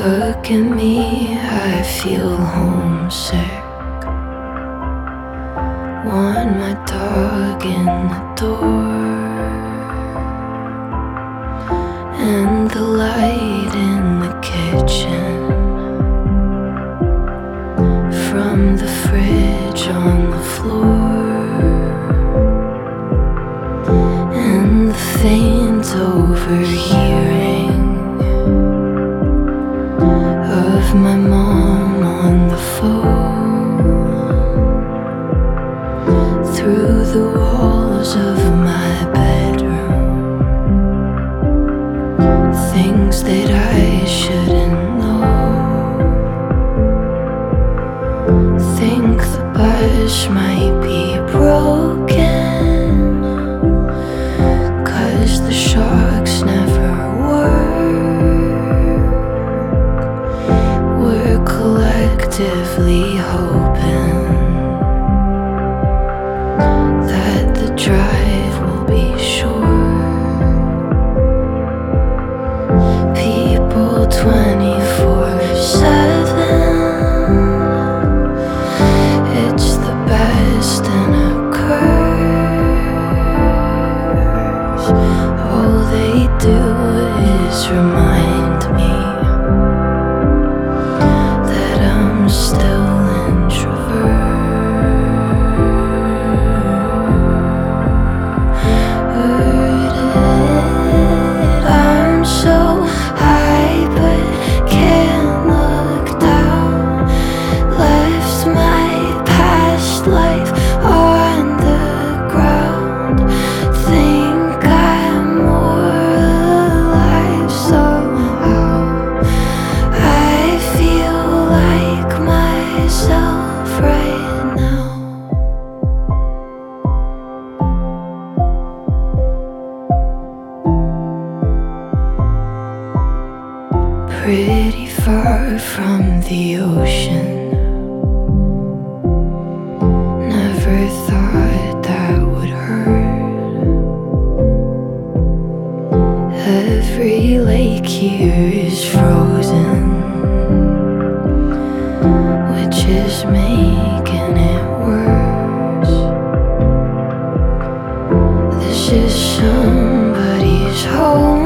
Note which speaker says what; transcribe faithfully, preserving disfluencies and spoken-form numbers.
Speaker 1: Look at me, I feel homesick. Want my dog in the door, and the light in the kitchen, from the fridge on the floor, and the faint overhearing of my mom on the phone, through the walls of my bedroom. Things that I shouldn't know. Think the bus might be broken, 'cause the shocks never work. We're collectively hoping that the drive will be short. People twenty-four seven, it's the best and a curse. All they do is remind me that I'm still introverted. I'm so high but can't look down. Left my past life on the ground. Think I'm more alive somehow. I feel like myself right now. Pretty far from the ocean. Never thought that would hurt. Every lake here is frozen, which is making it worse. This is somebody's home.